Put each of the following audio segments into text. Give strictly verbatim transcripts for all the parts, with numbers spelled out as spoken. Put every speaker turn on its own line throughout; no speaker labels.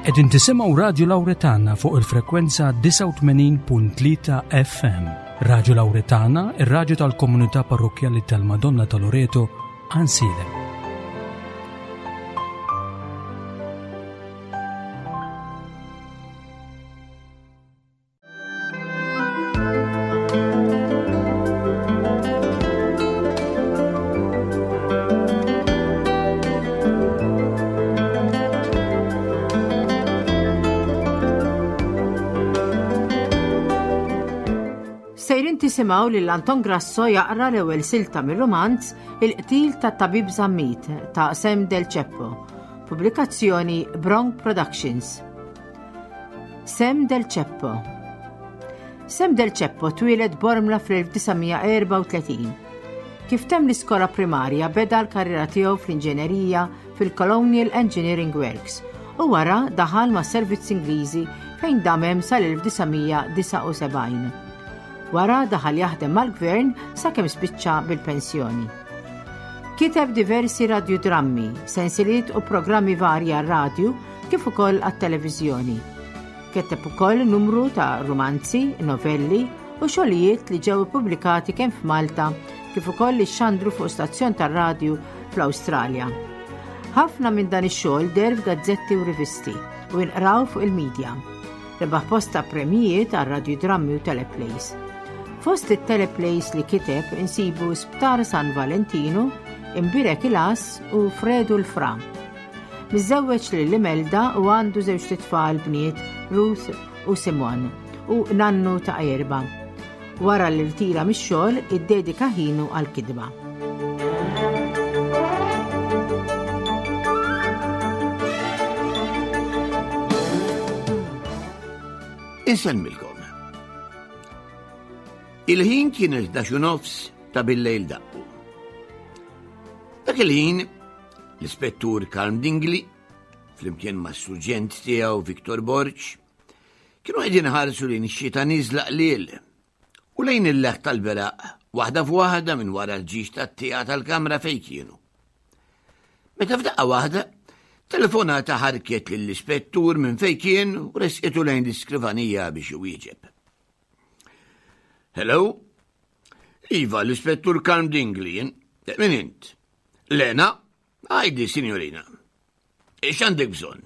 Qegħdin tisimgħu Radio Lawretana fuq il-frekwenza tisa' u tmenin punt tlieta F M. Radio Lawretana, ir-radju tal-Komunità Parrokjali tal-Madonna ta' Loreto, Ansilem.
Tisimaw li l-Anton Grasso jaqra l-ewwel silta mir-romanz Il-qtil ta' tabib Zammit ta' Sem Del Ceppo, pubblikazzjoni Bronx Productions. Sem Del Ceppo. Sem Del Ceppo twieled Bormla fl-elf tisgħemija erba' u tletin. Kif temm l-iskola primarja beda l-karriera tiegħu fl-inġenerija fil-Colonial Engineering Works u wara daħal ma' servizz Ingliżi fejn damem sal-elf tisgħemija disa' u sebgħin. Wara daħal jaħdem mal-gvern sakemm spiċċa bil-pensjoni. Kiteb diversi radiodrammi, sensiliet u programmi varji għar-radju kif ukoll għat-televiżjoni. Kiteb ukoll numru ta' romanzi, novelli u xogħlijiet li ġew ippubblikati kemm f'Malta kif ukoll ix-xandru fuq stazzjon tar-radju fl-Awstralja. Ħafna minn dan ix-xogħol der f'gazzetti u rivisti u inqraw fuq il-medja. Rebaħ posta premijiet għar-radiodrammi u teleplays. Fost it-teleplays li kiteb insibu Sptar San Valentino, Imbirek il-As u Fredu l-Fra. Miżewweġ lil Imelda u għandu żewġ tfal bniet Ruth u Simon u nannu ta' erba'. Wara li rtira mix-xogħol iddedika ħinu għall-kidba.
Insemmilkom. Il-ħin kien il-ħdax u nofs ta' bil-lejl daqqu. Dak il-ħin, l-ispettur Carm Dingley, flimkien ma' s-surġent tiegħu Viktor Borch, kienu qegħdin ħarsu lejn ix-xita niżla qliel u lejn il-leħ tal-beraq waħda f'waħda minn wara l-ġiex tat-tieqa tal-kamra fejn kienu. Meta f'daqqa waħda, telefonata ħarket lill-ispettur minn fejn kien u resqitu lejn l-iskrivanija biex iwieġeb. Hello? Iva, l-ispettur Carm Dingley, min int? Lena? Għajdi, signorina. Ix għandek bżonn?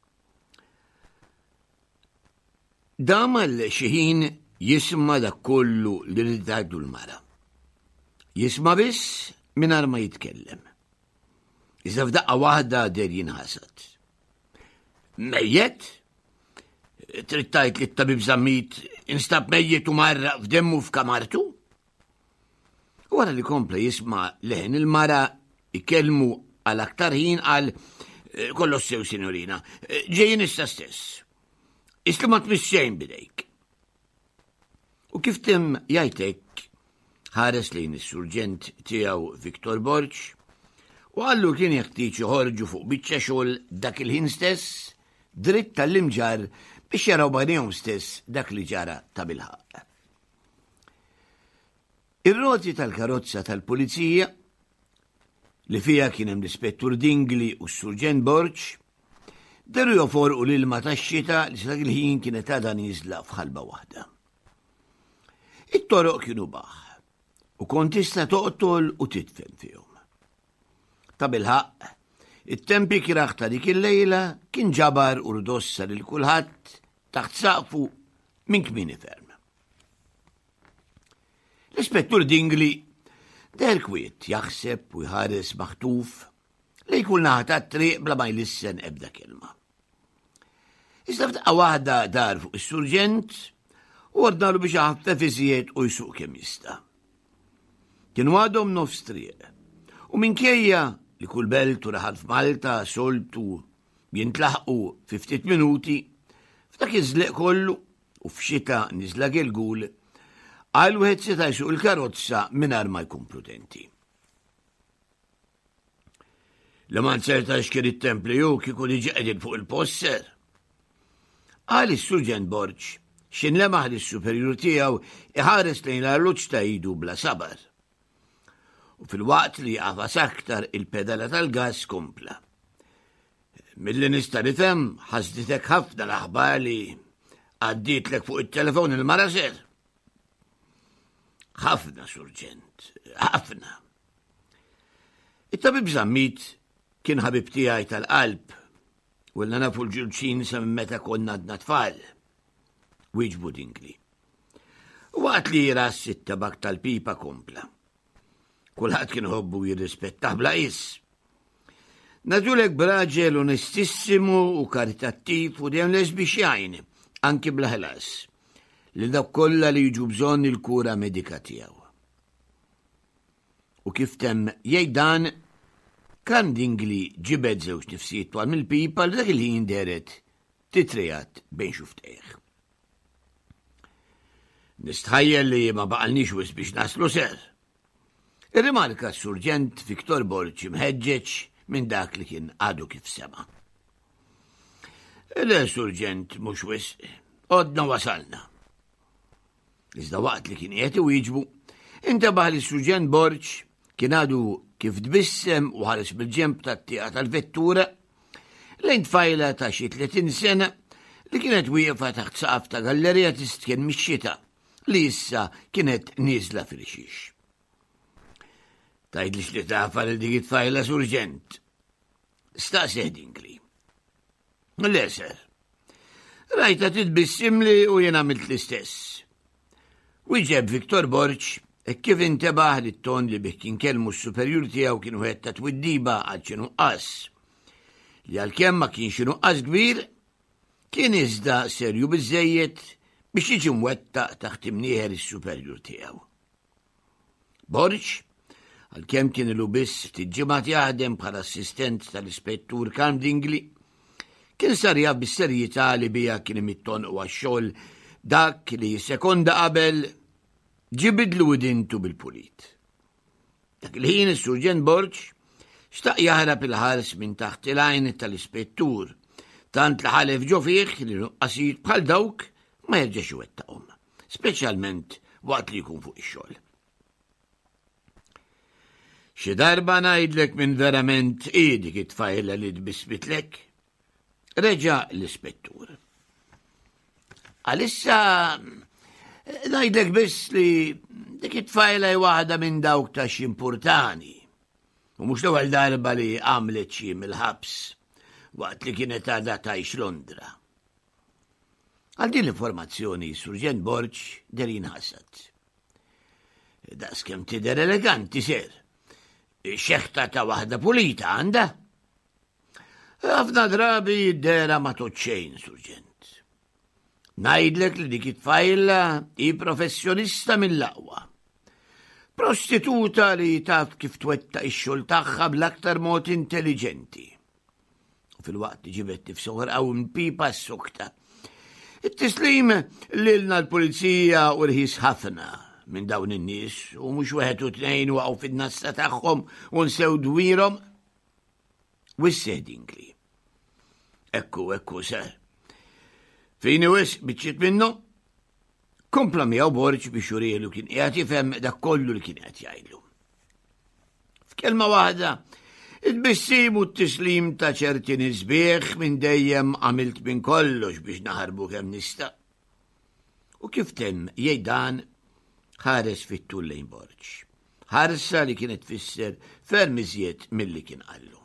Dama l-xiħin jisma dak kollu li ridajdu l-mara. Jisma biss minar ma jitkellem. Iżda f'daqqa waħda der jinħasad. Mejjet? Trittajt li t-tabib Zammit instab mejjet u marra f'demmu f'kamartu? Wara li kompla jisma leħen il-mara ikellmu għal aktar ħin għal kollossew, signorina, ġejjin issa stess. Isli ma tmissejn bidejk. U kif tim jajtek ħares lejn is-surġent tiegħu Viktor Borch u għallu kien jeħtieġ joħorġu fuq biċċa xogħol dak il-ħin stess dritt tal-imġar biex jaraw bajnejhom stess dak li ġara ta' bilħaq. Ir-roti tal-karozza tal-pulizija li fija kien hemm l-ispettur Dingley u s-surġent Borch deru joforqu l-ilma tax-xita li dak il-ħin kienet għadha nieżla f'ħalba waħda. It-toroq kienu baħ u kont tista' toqtol u titfen fihom. Ta' bilħaq, it-tempi kiraħ ta' dik il-lejla kien ġabar u rdossa lil kulħadd taħt saqfu minn kmieni ferm. L-ispettur Dingley der kwiet jaħseb u jħares maħtuf li jkun naħta triq bla ma jlissen ebda kelma. Iżda f'daqqa waħda dar fuq is-surġent u ordnalu biex jaħaffef iżjed u jsuq kemm jista'. Kienu għadhom nofs triq u minkejja li kull belt u raħal f'Malta soltu jintlaħqu fi ftit minuti, f'dak iż-żleq kollu u f'xita niżla gelgul għal wieħed seta' jsuq il-karozza mingħajr ma jkun prudenti. La ma nsertax kien it-templi jew kieku diġà qegħdin fuq il-posser. Qal is-surġent Borch x'in lemaħ lis-superjur tiegħu iħares lejn l-arloġġ ta' idu bla sabar. U fil-waqt li jaqafas aktar il-pedala tal-gass kompla. mill-li nista' nifhem ħasditek ħafna l-aħbar li għadditlek fuq it-telefon il-mara ser. Ħafna, Surġent, ħafna. It-tabib Żammit kien ħabib tiegħi tal-qalb u l nafu l-ġulċin sa minn meta konna għadna tfal. Wieġbu Dingley. Waqt li jiras it-tabak tal-pipa kompla. Kulħadd kien ħobbu jirrispettaħ bla qis. Nadulek b'raġel onestissimu u karitattiv u dejjem lesbixjajn, anki bla ħlas, li dak kollha li jiġu bżonn il-kura medika tiegħu. U kif temm jgħid dan, kan Dingley ġibed żewġ tifsijiet twal mill-pipa li dak il-ħin deret titrejat bejn xuftejh. Nistħajjel li ma baqalniex wis biex naslu ser. Ir-rimarka s-Surġent Viktor Borċ imħeġġeġ minn dak li kien għadu kif sema. Le, Surġent, mux wis, għodna wasalna. Iżda waqt li kien qiegħed iwieġbu, intabaħ li s-Surġent Borċ kien għadu kif tbissem u ħares bil-ġemp tat-tieqa tal-vettura lejn tfajla ta' xi tletin sena li kienet wieqfa taħt saqaf ta' gallerija tistkien mix-xita li issa kienet nieżla fil-xiex. Tajdlix li tafa li dik it-tfajla, Surġent. Staqseh Dingley. Le, ser. Rajta titbissimli u jien għamilt l-istess. Wieġeb Viktor Borċ e kif intebaħ li t-ton li bih kien kelmu s-superjur tiegħu kienu ħed ta' twiddiba għal xi nuqqas. Li għalkemm ma kienx nuqqas kbir, kien iżda serju biżejjed biex jiġi mwettaq taħt imnieħer is-superjur tiegħu. Borċ, għalkemm kien ilu biss ftit ġimgħat jaħdem bħala assistent tal-ispettur Carl Dingley, kien sarja bis-serjetà li bija kien imittonqu għax-xogħol dak li sekonda qabel ġibidlu idintu bil-pulit. Dak il-ħin is-Surġent Borċ xtaq jaħrab il-ħares minn taħt il-għajn tal-ispettur, tant li ħalef ġo fih li nuqqasijiet bħal dawk ma jerġax iwettaqhom, speċjalment waqt li jkun fuq ix-xogħol. Xi darba ngħidlek minn verament hi dik it-tfajla li tbissbitlek, reġa' l-ispettur. Għalissa ngħidlek biss li dik it-tfajla hi waħda minn dawk ta' x'impurtani u mhux l-ewwel darba li għamlet xi mill-ħabs waqt li kienet għadha tgħix Londra. Għal din l-informazzjoni Surġent Borċ derin ħassad. Daqskemm tidher eleganti ser. Xeħta ta' waħda pulita għanda. Ħafna drabi jiddera ma toċċejn, Surġent. Ngħidlek li dik it-tfajla hi professjonista mill-aqwa. Prostituta li taf kif twettaq ix-xogħol tagħha bl-aktar mod intelligenti. U fil-waqt li ġibet tifsoħor hawn pipa s-sukta. It-tislim lilna l-pulizija u rħis ħafna minn dawn in-nies u mhux wieħed u tnejn waqgħu fin-nassa tagħhom u nsew dwirhom. Wisseh Dingley. Ekku, ekku, ser. Fini wis biċċiet minnu, kompla miegħu Borċ biex jurielu kien qiegħed jifhem dak kollu li kien qed jgħidlu. F'kelma waħda, it-bissim u t-tislim ta' ċerti nisbieħ minn dejjem għamilt minn kollox biex naħarbu kemm nista'. U kif temm jgħid dan ħares fit-tul lejn Borċ. Ħarsa li kienet tfisser ferm iżjed milli kien qallu.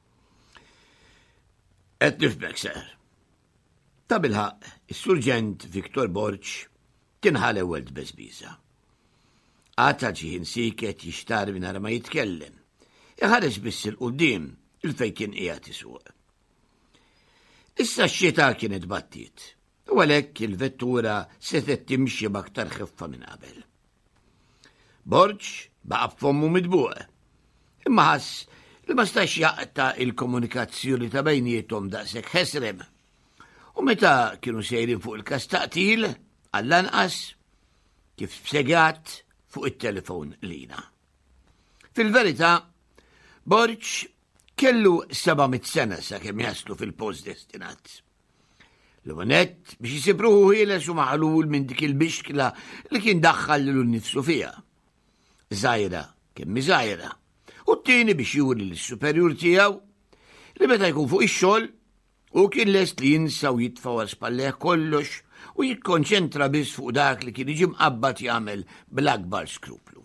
Qed nifhmek ser. Ta' bilħaq, is-Surġent Viktor Borċ kien ħal ewwel tbeżbiża. Għata xi ħin siket jixtar mingħajr ma jitkellem. Iħares biss il-qudiem il-fejn kien qiegħed isuq. Issa x-xita kienet battit, u għalhekk il-vettura setet timxi b'aktar ħeffa minn qabel. Borċ baqa' b'fommu midbuq, imma ħass li ma stax jaqta' il-komunikazzjoni ta' bejniethom daqshekk ħesrem. U meta kienu sejrin fuq il-kastaqtil għall-anqas kif bsegat fuq it-telefon lina. Fil-verità, Borċ kellu sebamit sena sakemm jaslu fil-post destinat. L-għonet biex jisibruħu ħieles u maħlul minn dik il-bixkla li kien daħħal l nifsu fija. Żgħira kemm żgħira. U t-tieni biex juri l-superjur tiegħu li meta jkun fuq ix-xogħol u kien lest li jinsa u jitfa' wara spallejh kollox u jikkonċentra biss fuq dak li kien jiġi mqabbad jagħmel bl-akbar skruplu.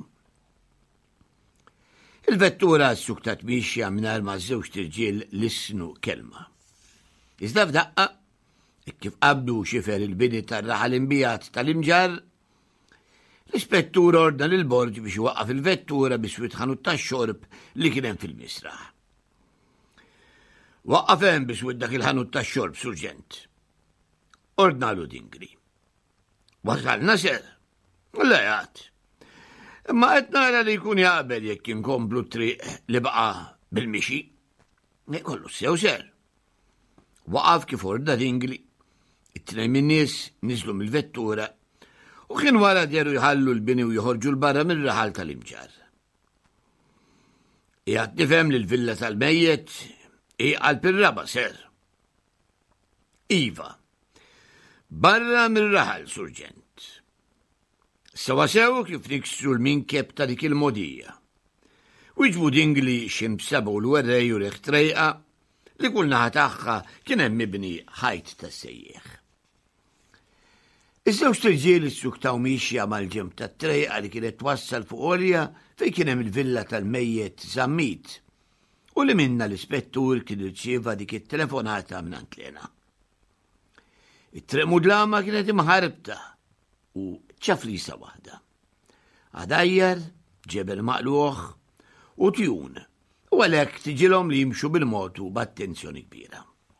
Il-vettura ssuktat mixja mingħajr ma żewġ tirġiel lissnu kelma. Iżda f'daqqa, kif qabdu xifer il-bini tar-raħal imbijat tal-imġar, l-ispettur ordna lil Borġ biex iwaqqaf il-vettura biex ħanut tax-xorb li kien hemm fil-misraħ. Waqqaf hemm biex dak il-ħanut tax-xorb, surġent. Ordna lu Dingli. Wasalna ser. Lejat. Imma qed nara li jkun jaqbel jekk inkomplu triq li baqa' bil-mixi. Kollu sew ser. Waqaf kif ordna Dingli. It-tnejn min-nies niżlu mill-vettura u kien wara djeru jħallu l-bini u joħorġu l-barra mir-raħal tal-imġar. Qiegħed nifhem li l-villa tal-mejjet hija bir-raba ser. Iva. Barra mir-raħal, surġent. Sewa sew kif niksru l-minkeb ta' dik il-modija. Wiġbu Dingli xim b'sabu l-werrej u riħ trejqa li kull naħa tagħha kien hemm mibni ħajt ta' sejjeħ. Iż-żewġ tirġiel issuktaw mixja mal-ġemp tat-trejqa li kienet twassal fuq għolja fejn kien hemm il-villa tal-mejjet Zammit u li minna l-ispettur kien irċieva dik it-telefonata mingħand Lena. It-triq mudlama kienet imħarbta u ċaflisa waħda. Għadajjar, ġebel maqluħ u tjun u għalhekk tiġilhom li jimxu bil-motu b'attenzjoni kbira.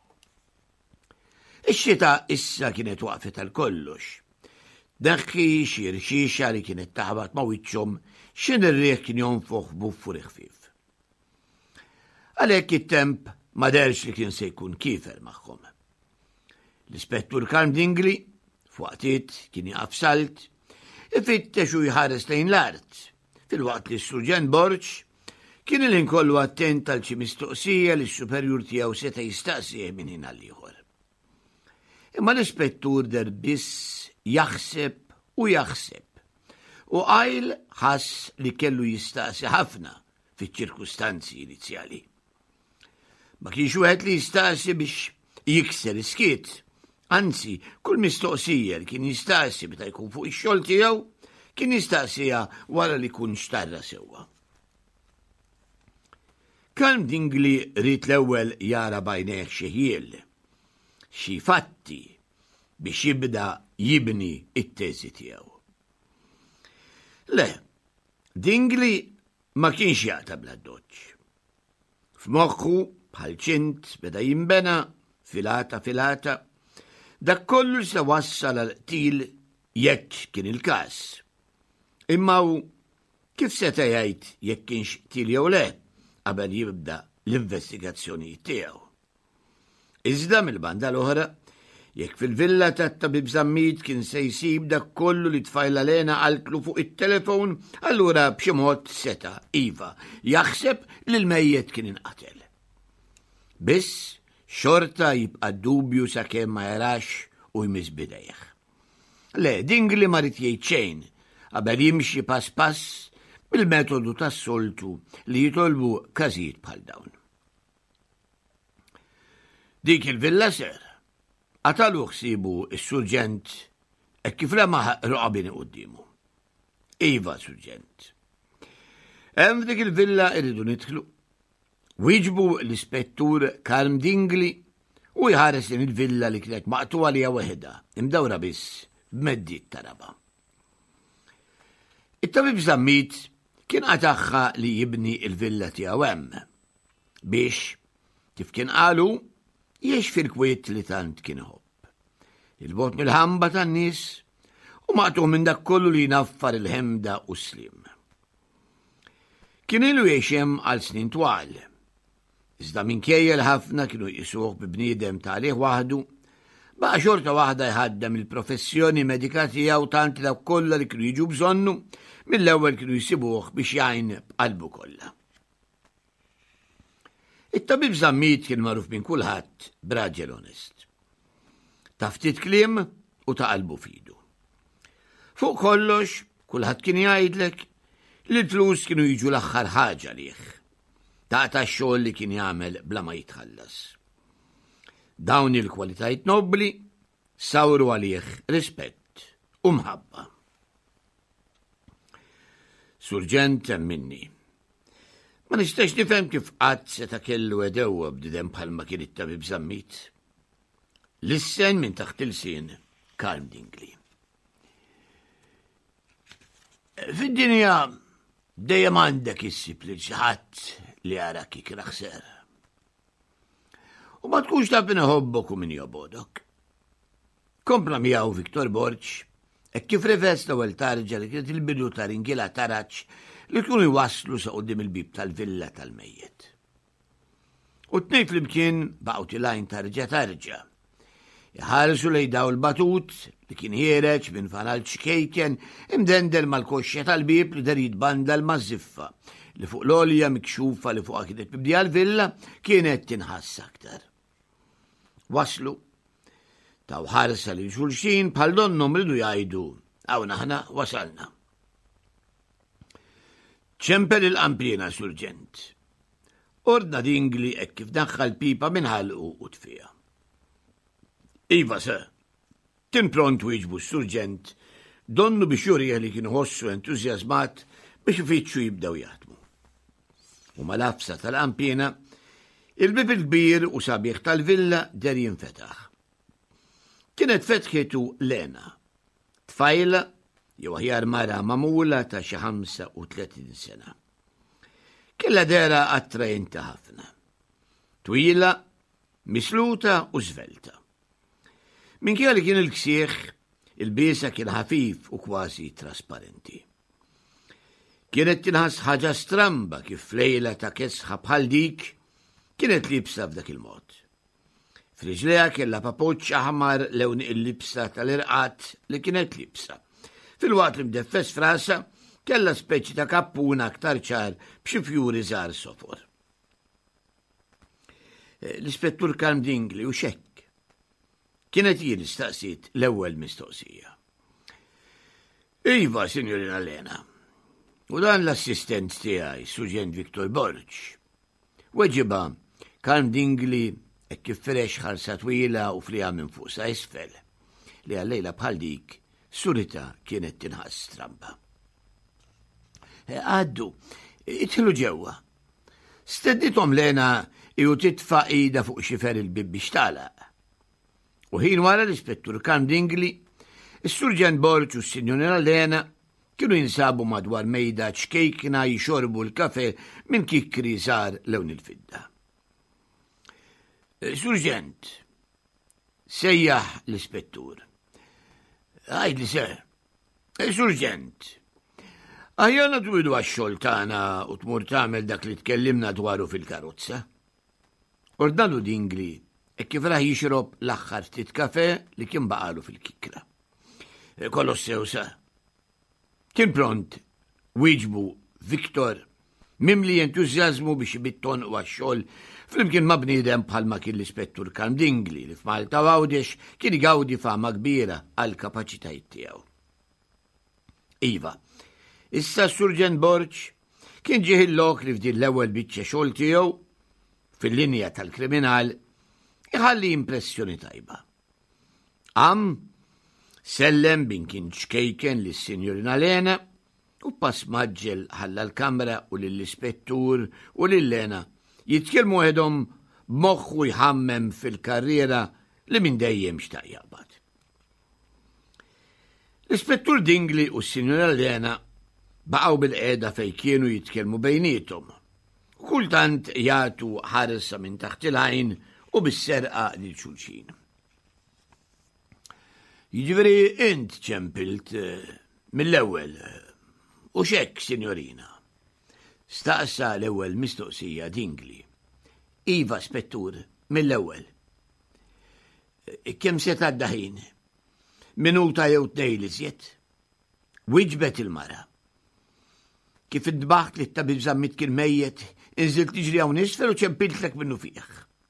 Ix-xita issa kienet waqfet għal kollox. Daħħi xi rxixa li kienet taħbat ma' wiċċhom x'in ir-riħ kien jonfoħ buffu ħfief. Għalhekk it-temp ma derx li kien se jkun kiefer magħhom. L-ispettur Karm Dingli, fuqtit kien jaqaf salt, ifittex u jħares lejn l-art, fil-waqt li s-surġent Borġ kien il-inkollu attent għal xi mistoqsija li s-superjur tiegħu seta' jistaqsih minn hinn għal ieħor. Imma l-ispettur der biss jaħseb u jaħseb u qajl ħass li kellu jistaqsi ħafna fiċ-ċirkustanzi inizjali. Ma kienx wieħed li jistaqsi biex jikser iskiet. Anzi, kull mistoqsija li kien jistaqsi meta jkun fuq ix-xogħol tiegħu kien jistaqsija wara li jkun xtarra sewwa. Karm Dingli rid l-ewwel jara bajnejh xi ħiel, xi fatti biex jibda jibni it-teżi tiegħu. Le, Dingli ma kienx jaqta' bla doċċ. F'moħħu bħal ċint beda jinbena filata filata dak kollu se wassal għal qtil jekk kien il-każ. Imma hu kif seta' jgħid jekk kienx qtil jew le qabel jibda l-investigazzjonijiet tiegħu. Iżda mill-banda l-oħra, jekk fil-villa tat-tabib Zammit kien se jsib dak kollu li tfajla Lena qaltlu fuq it-telefon, allura b'xi mod seta' iva jaħseb li l-mejjed kien inqatel. Biss xorta jibqa' dubju sakemm ma jarax u jmiss bidejh. Le, Dingli ma rid jgħid xejn qabel jimxi pass pass bil-metodu tas-soltu li jitolbu każijiet bħal dawn. Dik il-villa ser, qatalu ħsibu s-surġent hekk kif lema roqabini qudiemu. Iva, surġent. Hemm dik il-villa irridu nidħlu. Wieġbu l-ispettur Karm Dingli u jħares din il-villa li kienet maqtuwa li waħda, imdawra biss b'meddiet taraba. It-tabib Zammit kien qataħħa li jibni il-villa tiegħu hemm biex kif kien qalu jgħix fil-kwiet li tant kien iħobb. Il-bot mill-ħamba tan-nies u maqtuh minn dak kollu li jnaffar il-ħemda u slim. Kien ilu jgħix hemm għal snin twal. Iżda minkejja l-ħafna kienu jqisuh bi bniedem tagħlih waħdu, baqa' xorta waħda jħaddem il-professjoni medika tiegħu tant dawk kollha li kienu jiġu bżonnu mill-ewwel kienu jsibuh biex jgħin b'qalbu kollha. It-tabib Zammit kien magħruf minn kulħadd b'raġel onest. Ta' ftit kliem u ta' qalbu fidu. Fuq kollox, kulħadd kien jgħidlek li l-flus kienu jiġu l-aħħar ħaġa lih. Ta' ta' xogħol li kien jagħmel bla ma jitħallas. Dawn il-kwalitajiet nobli sawru għalih rispett u mħabba. Surġent minni. Ma nistax nifhem kif qatt seta' kellu edewwa b'didem bħalma kien it-tabib Żammit. Lissen minn taħt il-sin Carl Dingley. Fid-dinja dejjem għandek issib li xi ħadd li jarak ikrah ser. U ma tkunx taf min iħobbok u min jobodok. Kompla miegħu Viktor Borċ, hekk kif rifess l-ewwel tarġa li kienet il-bidu ta' ringiela taraċ li tkunu jwasslu sa qudiem il-bib tal-villa tal-mejjed. U t-tnejn flimkien baqgħu tilajn tarġa tarġa. Jħarsu lejn daw il-batut li kien ħiereġ minn fanal ċkejken imdendel mal-koxxa tal-bib li dar jitbanda l-mażiffa li fuq l-olja mikxufa li fuqha kienet mibdija l-villa kienet tinħass aktar. Waslu taw ħarsa li xulxin bħal donnom ridu jgħidu hawn aħna wasalna. ċempel il-qampina surġent. Ordna Dingley hekk kif daħħal pipa minn ħalqu u tfija. Iva sa, tin pront wieġbu s-surġent, donnu biex jurija li kienu ħossu entużjażmat biex ifittxu jibdew jaħdmu. U mal-afsa tal-qampina, il-bib il-kbir u sabiħ tal-villa der jinfetaħ. Kienet fetħetu Lena, tfajla jew aħjar mara mamula ta' xi ħamsa u tletin sena. Kella dera attrajenti ħafna. Twila, misluta u żvelta. Minkejja li kien il-ksieħ, il-biesa kien ħafif u kważi trasparenti. Kienet tinħass ħaġa stramba kif lejla ta' kesħa bħal dik kienet libsa f'dak il-mod. Friġleha kellha papoċċ aħmar lewn il-libsa tal-irqat li kienet libsa. Fil-waqt li mdeffes frasa kellha speċi ta' kappuna aktar ċar b'xi fjuri żgħar sofor. L-ispettur Carl Dingley u xekk. Kienet jien istaqsit l-ewwel mistoqsija. Iva, Sinjorina Lena, u dan l-assistent tiegħi, Surġent Viktor Borċ. Weġiba Carl Dingley hekk kif ferex ħarsa twila u flija minn fuq sa isfel li għallejla bħal dik surita kienet tinħass stramba. Għaddu, itħilu ġewwa. Stedditom Lena ju titfa' ida fuq xifer il-bib biex tagħlaq. U ħin wara l-ispettur Carl Dingley, is-Surġent Borċ u s-Sinjorina Lena kienu jinsabu madwar mejda ċkejkna jixorbu l-kafe minn kikri żgħar lewn il-fidda. Surġent, sejjaħ l-ispettur. Għajd li ser. Surġent, għajjana twidu għax-xogħol tagħna u tmur tagħmel dak li tkellimna dwaru fil-karozza. Ordnalu Dingley e kif raħ jixrob l-aħħar ftit kafe li kien baqalu fil-kikra. Kollos sewsa. Kien pront wieġbu Viktor mimli entużjażmu biex ibitton u għax-xogħol flimkien ma' bniedem bħalma kien l-ispettur Carl Dingley li f'Malta Għawdex kien igawdi fama kbira għal kapaċitajiet tiegħu. Iva, issa Surġent Borċ kien ġieħ il-lok li f'din l-ewwel biċċa xogħol tiegħu fil-linja tal-kriminal iħalli impressjoni tajba. Għam sellem bin kien ċkejken lis-Sinjorina Lena u pass maġġel ħalla l-kamra u lill-ispettur u lill-Lena jitkellmu għedhom b'moħħu jħammem fil-karriera li minn dejjem xtaq jaqbad. L-ispettur Dingley u s-Sinjorina Lena baqgħu bil-qiegħda fejn kienu jitkellmu bejniethom. Kultant jagħtu ħarsa minn taħt il-għajn u bis-serqa lil xulxin. Jiġifieri int ċempilt mill-ewwel u x'hekk, Sinjorina. Staqsa l-ewwel mistoqsija Dingley. Iva, spettur, mill-ewwel. Kemm se tgħadda ħin? Minuta jew tnejn iżjed? Wiġbet il-mara. Kif idbaħt li t-tabib Żammit kien mejjed, inżilt tiġri hawn isfel u ċempiltlek minnu fih.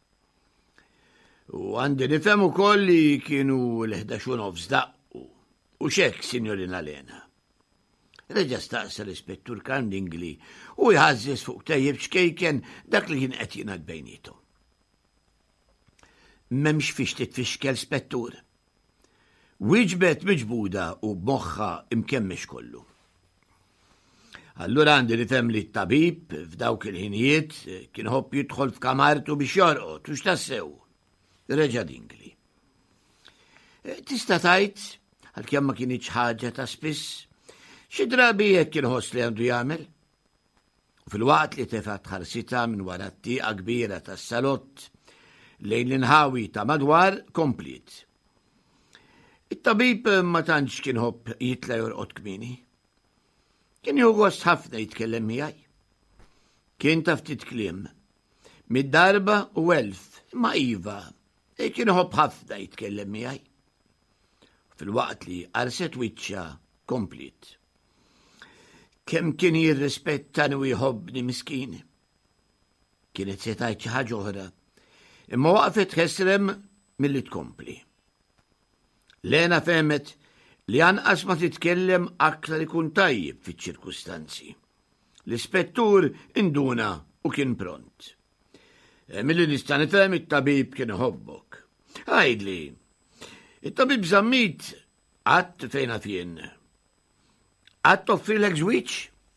U għandi nifhem ukoll li kienu l-ħdax u nofs daqqu. U x'hekk, Sinjorina Lena. Reġa' staqsa l-ispettur Carl Dingley u jħażżes fuq tejjeb xkejken dak li kien qed jingħad bejniethom. memx fiex titfixkel spettur. Wieġbet miġbuda u b'moħħa imkemmex kollu. Allura għandi rifhem li t-tabib f'dawk il-ħinijiet kien ħobb jidħol f'kamartu biex jorqod u x'tassew. Reġa' Dingley. Tista' tgħid għalkemm ma kienx ħaġa ta' spiss, xi drabi jekk inħoss li għandu jagħmel? Fil-waqt li tefat ħarsita minn wara t-tieqa kbira tas-salott lejn l-inħawi ta' madwar komplit. It-tabib ma tantx kien ħobb jitla jorqod kmieni. Kien jew gost ħafna jitkellem miegħi. Kien taf ftit kliem. Mid-darba u elf, ma iva, kien ħobb ħafna jitkellem miegħi. Fil-waqt li qarset wiċċa komplit. Kemm kien jirrispettani u jħobbni miskini. Kienet se tgħid xi ħaġa oħra, imma waqfet ħesrem milli tkompli. Lena fehmet li anqas ma titkellem aktar ikun tajjeb fiċ-ċirkustanzi. L-ispettur induna u kien pront. Milli nista' nifhem it-tabib kien iħobbok. Għajdli, it-tabib Żammit qatt fejna fien. Qatt toffrilek żwieġ?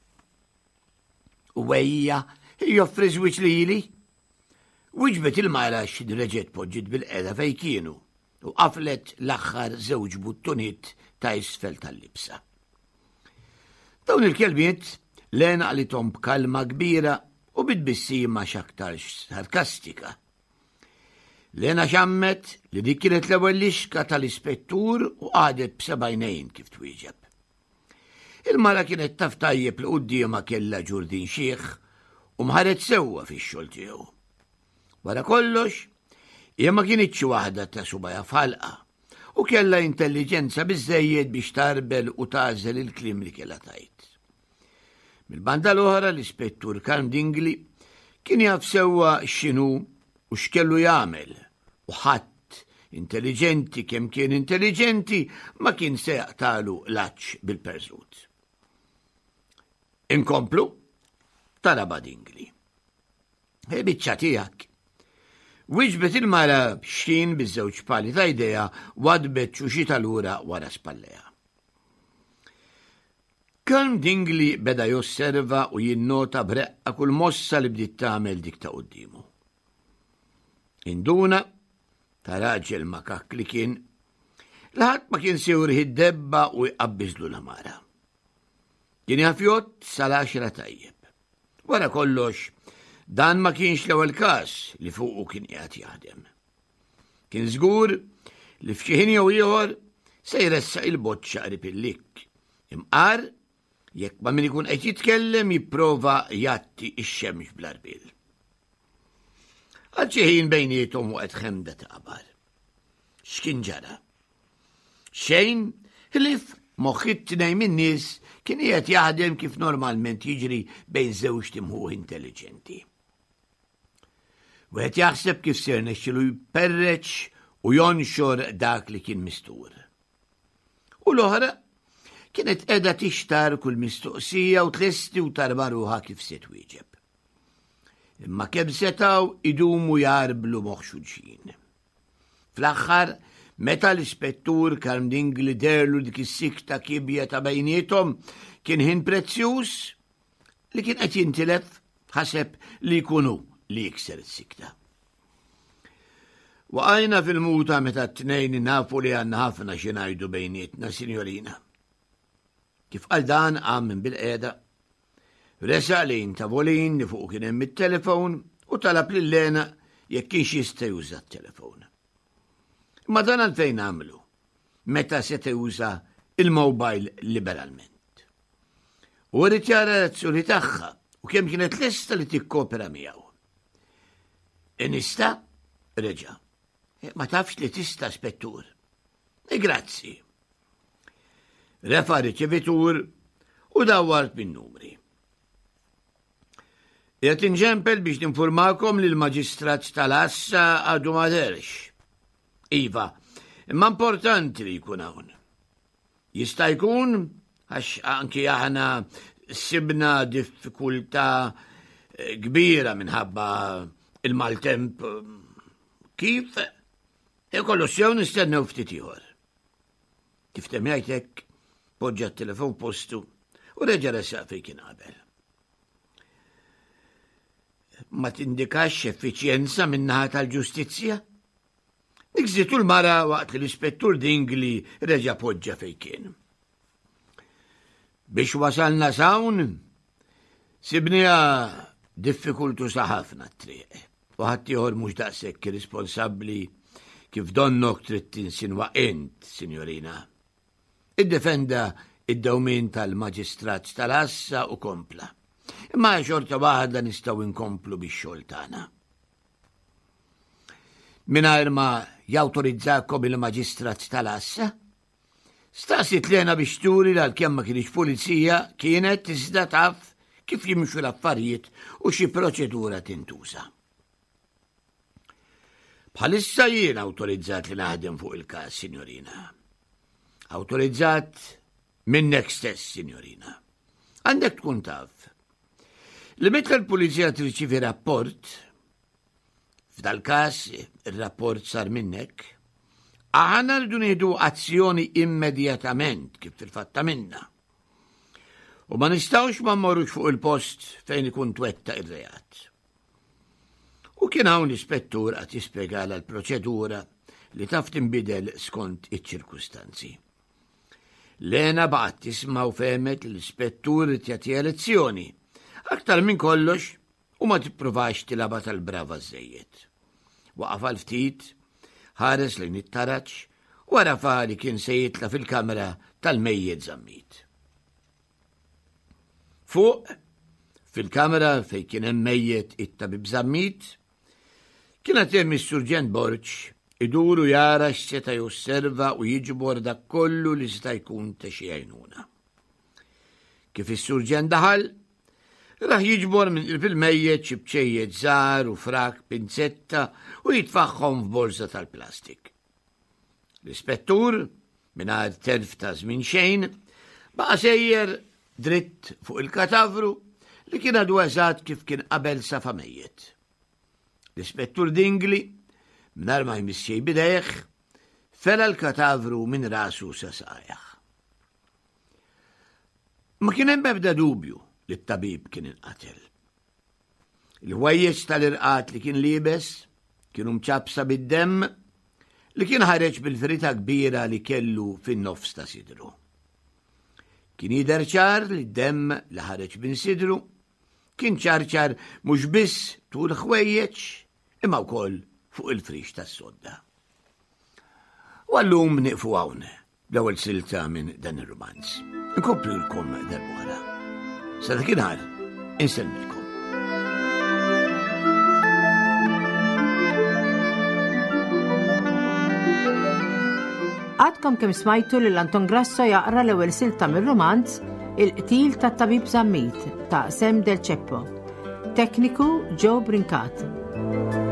U hija joffri żwieġ lili? Wieġbet il-mara x'reġgħet poġġiet bil-qeda fejn kienu u qaflet l-aħħar żewġ buttuniet ta' isfel tal-libsa. Dawn il-kelmiet Lena qalithom b'kalma kbira u bit-bissima x'aktarx sarkastika. Lena xammet li dik kienet l-ewwel lixka tal-ispettur u qadet b'sebgħinejn kif twieġeb. Il-mara kienet taf tajjeb li qudiema kellha ġurdin xieħ u mħaret sewwa fix-xogħol tiegħu. Wara kollox, hija ma kienitx waħda ta' subajja falqa u kellha intelligenza biżżejjed biex tarbel u tażel il-kliem li kellha tgħid. Mill-banda l-oħra l-ispettur Carm Dingley kien jaf sewwa x'inhu u x'kellu jagħmel u ħadd intelligenti kemm kien intelligenti ma kien se jaqtalu laċċ bil-perżut. Inkomplu talaba Dingley. Biċċa tiegħek. Wieġbet il-mara b'xin biż-żewġ pali ta' idea wadbet xuxi tal-ura wara spalleha. Carm Dingley beda josserva u jinnota b'reqqa kull mossa li bdiet tagħmel dik ta' qudiemu. Induna ta' raġel makak li kien laħat ma kien sewri id-debba u jqabbiżlu l-amara. Kien jafjot sal-għaxra tajjeb. Wara kollox, dan ma kienx l-ewwel każ li fuqu kien qiegħed jaħdem. Kien żgur li f'xi ħin jew ieħor se jressaq il-boċċa qrib il-lik. Imqar jekk ma min ikun qed jitkellem jipprova jatti x-xemx bl-arbil. Għal xi ħin bejniethom waqgħet ħemda ta' qabar. X'kien ġara? Xejn ħlif moħħit tnejn min-nies kien qiegħed jaħdem kif normalment jiġri bejn żewġ timħuħ intelligenti. Wieħed jaħseb kif ser nexxielu jperreċ u jonxor dak li kien mistur. U l-oħra kienet qiegħda tixtar kull mistoqsija u tlesti u tarba ruħha kif se twieġeb. Imma kemm setgħu idumu jarblu moħħ xulxin. Fl-aħħar meta l-ispettur Carm Dingley derlu dik is-sikta kibja ta' bejniethom kien ħin prezzjuż li kien qed jintilef ħaseb li jkunu li jikser is-sikta. Waqajna fil-muta meta t-tnejn nafu li għandna ħafna xi ngħidu bejnietna, Sinjorina. Kif qal dan qam minn bil-qiegħda, resa lejn tavolin li fuq kien hemm it-telefon u talab lil Lena jekk kienx jista' juża t-telefon. Ma dan għalfejn għamlu, meta seta' juża il-mobile liberalment. U rrid jara l-azzjoni tagħha u kemm kienet lesta li tikkopera miegħu. Nista? Reġa'. Ma tafx li tista' spettur. E grazzi. Refa' riċevitur u dawwart bin-numri. Qed inġempel biex ninfurmakom li l-maġistrat tal-Assa għadu ma derx. Iva, imma importanti li jkun hawn. Jista' jkun għax anki aħna sibna diffikultà kbira minħabba il-maltemp. Kif? E kollu sew nistennew ftit ieħor. Kif temmejtek, poġġa t-telefon postu u reġa' resaq fejn kien qabel. Ma tindikax effiċjenza min-naħa tal-ġustizzja? Nikżitu l-mara waqt li l-ispettur Dingley reġa' poġġa fejn kien. Biex wasalna sawn, sibnija diffikultusa ħafna t-triq. U ħadd ieħor mhux daqshekk irresponsabbli kif donnok trid tinsinwa int, Sinjorina. Iddefenda id-dewmien tal-Maġistrat tal-Assa u kompla. Imma xorta waħda nistgħu nkomplu bix-xogħol tagħna. Mingħajr ma jawtorizzakom il-Maġistrat tal-Assa, stasit lena biex turi l-kemm ma kienx pulizija kienet iżda taf kif jimxu l-affarijiet u xi proċedura tintuża. Bħalissa jien awtorizzat li naħdem fuq il-każ, Sinjorina. Awtorizzat minnek stess, Sinjorina. Għandek tkun taf. Li meta l-pulizija tirċivi rapport, f'dal-każ ir-rapport sar minnek, aħna rridu nieħdu azzjoni immedjatament kif fil-fatta minna. U ma nistgħux ma mmorrux fuq il-post fejn ikun twetta ir-reat. U kien hawn l-ispettur qed jispjegala l-proċedura li taf tinbidel skont iċ-ċirkustanzi. Lena baqgħet tisma' u fehmet l-ispettur irid jagħtiha lezzjoni, aktar minn kollox u ma tippruvax tilaba tal-brava żejjed. Waqaf għal ftit, ħares lejn it-taraġġ u arafa li kien se jitla fil-kamra tal-mejjed Żammit. Fuq, fil-kamra fejn kien hemm mejjed it-tabib Żammit, kienet hemm is-Surġent Borġ iduru jara x'seta' josserva u jiġbor dak kollu li seta' jkun ta' xi għajnuna. Kif is-Surġent daħal, raħ jiġbor minn fil-mejjed xi bċejjed żgħar u frak pinzetta u jitfaħħhom f'borsa tal-plastik. L-ispettur, mingħajr terf ta' żmien xejn, baqa' sejjer dritt fuq il-katavru li kien għadu eżatt kif kien qabel safa mejjed. L-ispettur Dingley, mingħajr ma jmissej bidejh, fela l-katavru minn rasu sa saqajh. Ma kien hemm ebda dubju li t-tabib kien inqatel. Il-ħwejjeġ tal-irqat li kien liebes kienu mċabsa bid-demm li kien ħareġ bil-ferita kbira li kellu fin-nofs ta' sidru. Kien jidher ċar li d-demm li ħareġ minn sidru kien ċarċar mhux biss tul ħwejjeġ imma wkoll fuq il-frix tas-sodda. U allum nieqfu hawn l-ewwel silta minn dan ir-romanz. Inkomplu lkom darb'oħra. Sa dakinhar insellmilkom.
Għadkom kemm smajtu li Anton Grasso jaqra l-ewwel silta mir-romanz Il-qtil tat-tabib Żammit ta' Sem Del Ceppo. Tekniku Joe Brincat.